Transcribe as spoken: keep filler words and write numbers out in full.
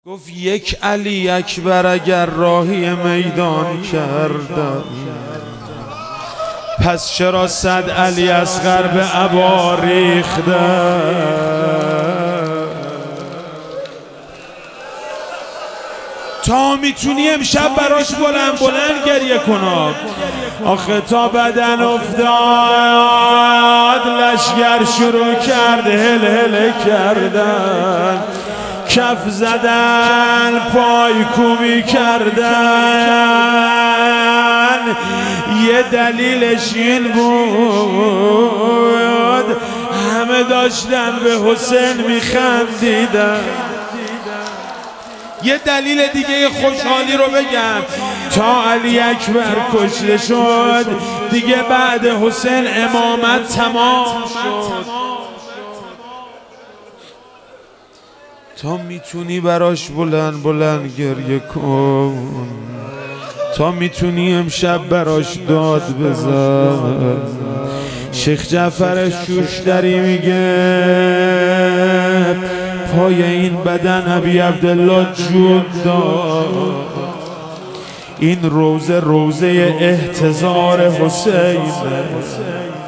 گفت یک علی اکبر اگر راهی میدان کردم، پس چرا صد علی اصغر به عبا ریختم؟ تا میتونی امشب براش بلند بلند گریه کن. آخه تا بدن افتاد لشگر شروع کرد هل هل کردن، کف زدن پای کوبی کردن. یه دلیلش این بود همه داشتن به حسین میخندیدن. یه دلیل دیگه خوشحالی رو بگم، تا علی اکبر کشته شد دیگه بعد حسین امامت تمام شد. تا میتونی براش بلند بلند گریه کن، تا میتونی امشب براش داد بزن. شیخ جعفر شوشتری میگه پای این بدن ابی عبدالله جون داد. این روزه روزه احتضار حسین.